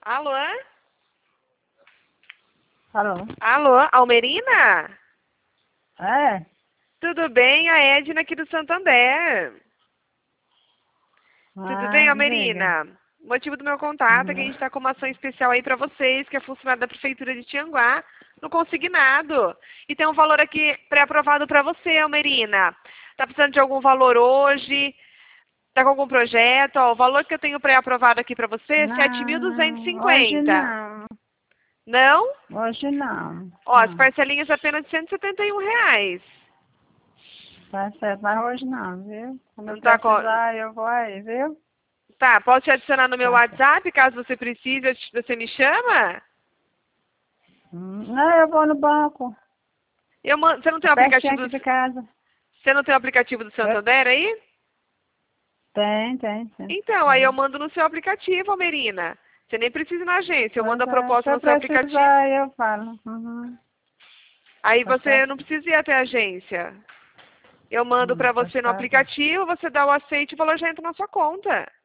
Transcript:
Alô? Alô? Alô, Almerina? É? Tudo bem? A Edna aqui do Santander. Tudo bem, Diga. Almerina? O motivo do meu contato é que a Uhum. gente está com uma ação especial aí para vocês, que é funcionário da Prefeitura de Tianguá, no consignado. E tem um valor aqui pré-aprovado para você, Almerina. Tá precisando de algum valor hoje? Tá com algum projeto? Ó, o valor que eu tenho pré-aprovado aqui para você é Não, hoje 7.250. não. Não? Hoje não. Ó, as Não. parcelinhas apenas de R$ 171. Tá certo, mas hoje não, viu? Quando eu Não tá com... precisar, eu vou aí, viu? Tá, posso te adicionar no meu Tá certo. WhatsApp, caso você precise, você me chama? Não, eu vou no banco. Você não É tem o pertinho aplicativo aqui de casa. Você não tem o aplicativo do Eu... Santander aí? Tem, sim. Então, aí eu Uhum. mando no seu aplicativo, Almerina. Você nem precisa ir na agência, eu Pois mando a é, se proposta eu no seu aplicativo. precisar, eu falo. Uhum. Aí Tá você certo? não precisa ir até a agência. Eu mando para Tá você no certo. aplicativo, você dá o aceite e o valor já entra na sua conta.